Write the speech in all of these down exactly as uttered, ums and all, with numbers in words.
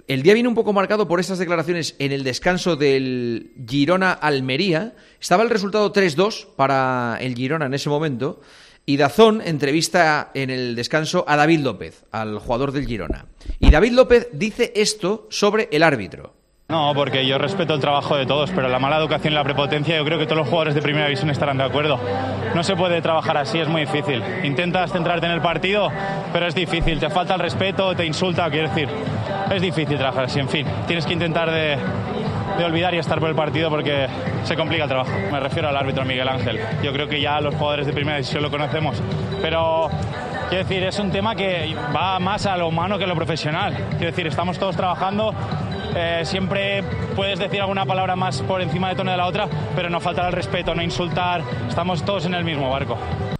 El día viene un poco marcado por estas declaraciones en el descanso del Girona-Almería. Estaba el resultado tres dos para el Girona en ese momento y Dazón entrevista en el descanso a David López, al jugador del Girona. Y David López dice esto sobre el árbitro. No, porque yo respeto el trabajo de todos, pero la mala educación y la prepotencia, yo creo que todos los jugadores de primera división estarán de acuerdo. No se puede trabajar así, es muy difícil. Intentas centrarte en el partido, pero es difícil. Te falta el respeto, te insulta, quiero decir. Es difícil trabajar así, en fin. Tienes que intentar de, de olvidar y estar por el partido porque se complica el trabajo. Me refiero al árbitro Miguel Ángel. Yo creo que ya los jugadores de primera división lo conocemos, pero... Quiero decir, es un tema que va más a lo humano que a lo profesional. Quiero decir, estamos todos trabajando, eh, siempre puedes decir alguna palabra más por encima de tono de la otra, pero no faltar al respeto, no insultar, estamos todos en el mismo barco.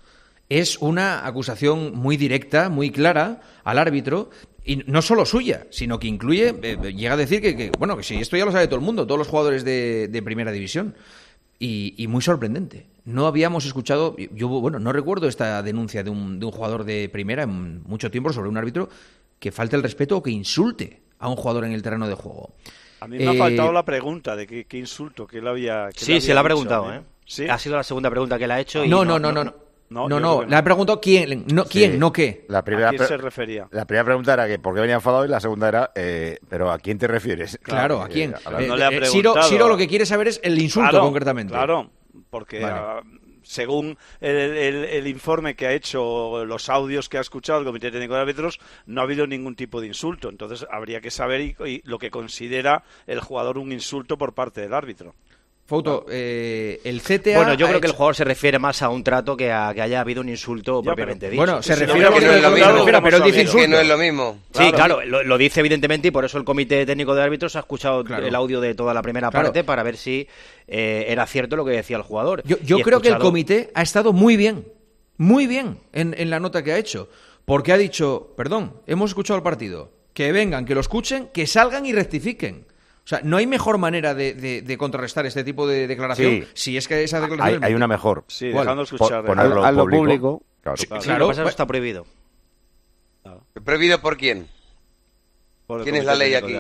Es una acusación muy directa, muy clara al árbitro, y no solo suya, sino que incluye, eh, llega a decir que, que, bueno, que sí, esto ya lo sabe todo el mundo, todos los jugadores de, de primera división. Y, y muy sorprendente. No habíamos escuchado, yo bueno, no recuerdo esta denuncia de un, de un jugador de primera en mucho tiempo sobre un árbitro que falte el respeto o que insulte a un jugador en el terreno de juego. A mí me eh, ha faltado la pregunta de qué, qué insulto, que él había. Que sí, se la ha preguntado, ¿eh? ¿Sí? Ha sido la segunda pregunta que le ha hecho. Y no, no, no, no. no. no. No, no, no. le ha preguntado quién, no, quién, sí. no qué. La primera ¿A quién se refería? La primera pregunta era que por qué venía enfadado y la segunda era, eh, pero ¿a quién te refieres? Claro, ¿a quién? Eh, no le ha preguntado. Ciro, Ciro lo que quiere saber es el insulto claro, concretamente. Claro, porque vale. uh, según el, el, el informe que ha hecho, los audios que ha escuchado el Comité Técnico de Árbitros, no ha habido ningún tipo de insulto. Entonces habría que saber y, y lo que considera el jugador un insulto por parte del árbitro. Fouto, eh, el C T A... Bueno, yo creo hecho... que el jugador se refiere más a un trato que a que haya habido un insulto ya, propiamente dicho. Bueno, se sí, refiere no, a que no es lo mismo, refiere, pero él dice insulto. Que no es lo mismo. Sí, claro, lo, lo dice evidentemente y por eso el Comité Técnico de Árbitros ha escuchado claro. el audio de toda la primera claro. parte para ver si eh, era cierto lo que decía el jugador. Yo, yo creo escuchado... que el comité ha estado muy bien, muy bien en, en la nota que ha hecho, porque ha dicho, perdón, hemos escuchado el partido, que vengan, que lo escuchen, que salgan y rectifiquen. O sea, no hay mejor manera de, de, de contrarrestar este tipo de declaración sí. si es que esa declaración... Hay, hay una mejor. Sí, dejando escuchar. Po ponerlo a, a lo público. público. Claro, sí, claro. Sí, lo que pasa es que está prohibido. ¿Prohibido por quién? Por ¿Quién es la ley aquí?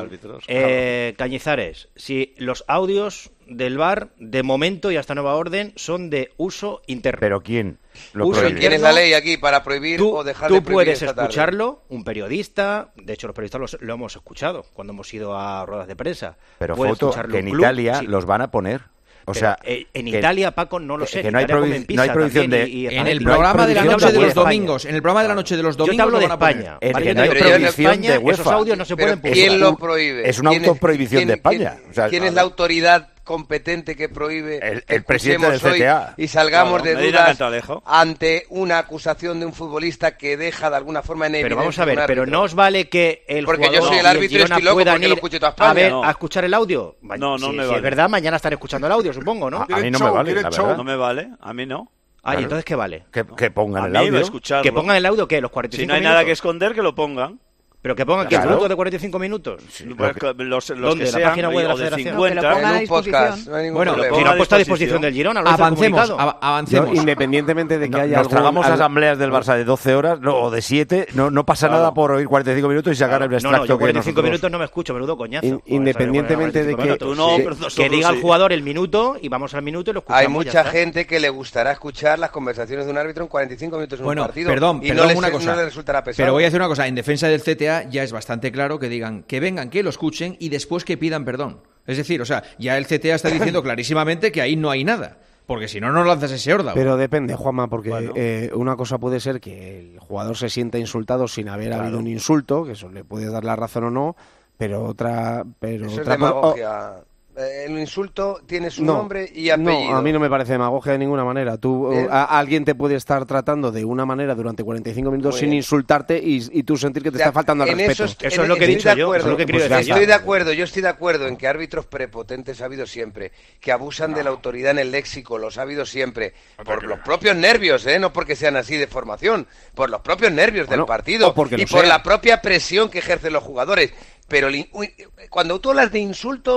Eh, Cañizares, si los audios del V A R, de momento y hasta nueva orden, son de uso interno. ¿Pero quién lo uso prohíbe? ¿Quién es la ley aquí para prohibir tú, o dejar tú de prohibir puedes esta escucharlo, tarde? Un periodista, de hecho los periodistas los, lo hemos escuchado cuando hemos ido a ruedas de prensa. Pero Foto, que en club, Italia sí. los van a poner. O Pero sea, eh, en que, Italia, Paco, no lo sé. Que no hay, prohibi no hay prohibición de... Y, y en el programa de la noche de los domingos. En el programa de la noche de los domingos. Yo te hablo de España. Es ¿vale? que no hay pero prohibición España, de UEFA. Esos audios no se pueden publicar. ¿Quién lo prohíbe? Es una autoprohibición de España. ¿Quién, o sea, ¿quién es la autoridad competente que prohíbe el, el presidente del C T A y salgamos claro, de dudas ante una acusación de un futbolista que deja de alguna forma en evidencia? Pero vamos a ver, pero no os vale que el porque jugador yo soy el árbitro y estoy loco porque ir lo escuche toda España. A ver, no. a escuchar el audio. No, no si, me si vale. es verdad, mañana están escuchando el audio, supongo, ¿no? A, a mí no me vale, la verdad. No me vale, a mí no. Ah, claro. ¿y entonces qué vale? Que, que pongan a el audio. Que pongan el audio, ¿qué? Los cuarenta y cinco minutos. Si no hay minutos. nada que esconder, que lo pongan. Pero que pongan claro. que fruto de cuarenta y cinco minutos. Sí, los, los, los ¿Dónde? que ¿La sean, página web de la o de Federación? cincuenta, en un podcast. No hay ningún bueno, problema. si no ha puesto a disposición del Girona, lo avancemos, av avancemos. Yo, independientemente de que no, haya nos algún, tragamos al... asambleas del Barça de doce horas no, o de siete, no, no pasa claro. nada por oír cuarenta y cinco minutos y sacar claro. el extracto. No, no, yo cuarenta y cinco que minutos no me escucho, menudo coñazo. In, independientemente de que... Tú no, sí. pero que diga el jugador el minuto y vamos al minuto y lo escuchamos. Hay mucha gente que le gustará escuchar las conversaciones de un árbitro en cuarenta y cinco minutos en bueno, un partido. Perdón, y perdón, no les, una cosa. no les resultará pesado. Pero voy a decir una cosa. En defensa del C T A ya es bastante claro que digan que vengan, que lo escuchen y después que pidan perdón. Es decir, o sea, ya el C T A está diciendo clarísimamente que ahí no hay nada. Porque si no, no lanzas ese órdago. Pero depende, Juanma, porque bueno. eh, una cosa puede ser que el jugador se sienta insultado sin haber claro. habido un insulto, que eso le puede dar la razón o no, pero otra... Pero eso otra es demagogia. Oh. El insulto tiene su no, nombre y apellido. No, a mí no me parece demagogia de ninguna manera. Tú, a, a alguien te puede estar tratando de una manera durante cuarenta y cinco minutos sin insultarte y, y tú sentir que te ya, está faltando al respeto. Eso, eso es lo que he dicho yo. Eso es lo que pues estoy decir de acuerdo, yo estoy de acuerdo en que árbitros prepotentes ha habido siempre, que abusan no. de la autoridad en el léxico, los ha habido siempre, por los propios nervios, ¿eh? No porque sean así de formación, por los propios nervios bueno, del partido y por sea. la propia presión que ejercen los jugadores. Pero cuando tú hablas de insulto...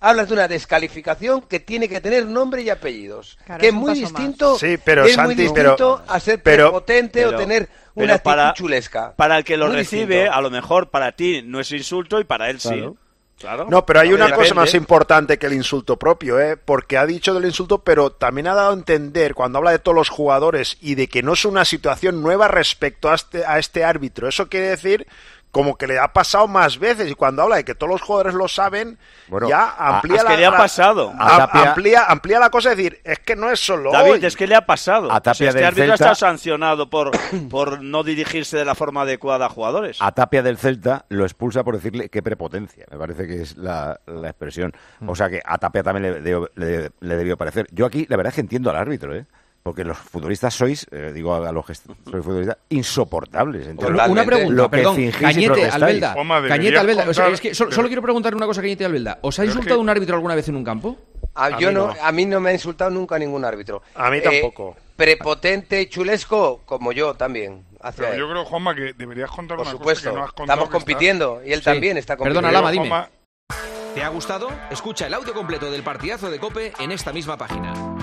hablas de una descalificación que tiene que tener nombre y apellidos, claro, que es es muy distinto, más. Sí, pero, es Santi, muy distinto pero, a ser pero, prepotente pero, o tener pero una actitud para, chulesca. Para el que lo muy recibe, distinto. a lo mejor para ti no es insulto y para él Claro. sí. Claro. No, pero hay No, una depende. cosa más importante que el insulto propio, ¿eh? Porque ha dicho del insulto, pero también ha dado a entender, cuando habla de todos los jugadores y de que no es una situación nueva respecto a este, a este árbitro. Eso quiere decir como que le ha pasado más veces, y cuando habla de que todos los jugadores lo saben, bueno, ya amplía es la, que le ha la- pasado. a- Tapia- amplía, amplía la cosa, es decir, es que no es solo David, hoy. es que le ha pasado. A Tapia O sea, este del árbitro Celta- ha estado sancionado por, por no dirigirse de la forma adecuada a jugadores. A Tapia del Celta lo expulsa por decirle qué prepotencia, me parece que es la, la expresión. O sea que a Tapia también le, debo- le- le debió parecer. Yo aquí, la verdad es que entiendo al árbitro, ¿eh? Porque los futbolistas sois, eh, digo a los que sois futbolistas, insoportables. Entonces, Totalmente. Una pregunta, Lo que perdón, fingís y Cañete, protestáis. Albelda. Oma, deberías Cañete, Albelda. O sea, contar- es que solo, solo quiero preguntar una cosa, Cañete y Albelda. ¿Os ha Pero es insultado que- un árbitro alguna vez en un campo? A, A yo mí no, no. a mí no me ha insultado nunca ningún árbitro. A mí tampoco. Prepotente y chulesco, como yo también. Hacia Pero él. yo creo, Juanma, que deberías contar Por una supuesto, cosa que no has contado. estamos que está- compitiendo y él Sí. también está compitiendo. Perdona, Lama, Pero, dime. Juanma, ¿Te ha gustado? Escucha el audio completo del partidazo de COPE en esta misma página.